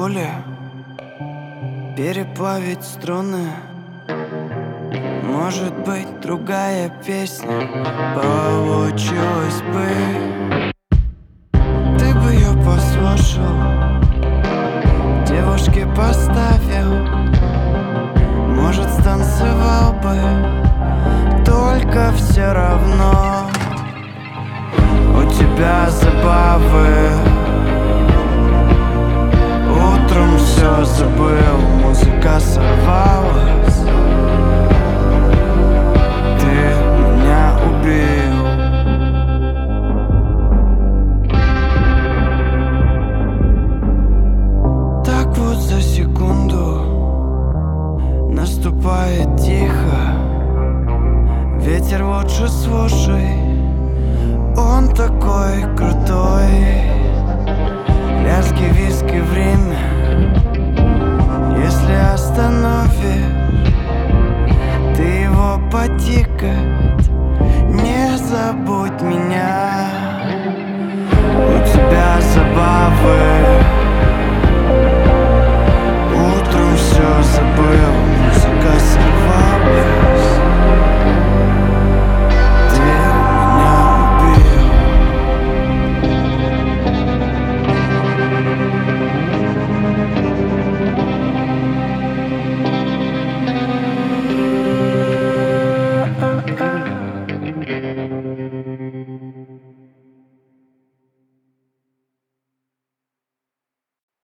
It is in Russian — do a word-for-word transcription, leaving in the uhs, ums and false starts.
воле переплавить струны. Может быть, другая песня получилась бы. Ты бы ее послушал, девушке поставил, может, станцевал бы. Только все равно у тебя забавы. Утром все забыл, музыка сорвалась. Ты меня убил. Так вот за секунду наступает тихо. Ветер лучше слушай, он такой крутой. Лязги, виски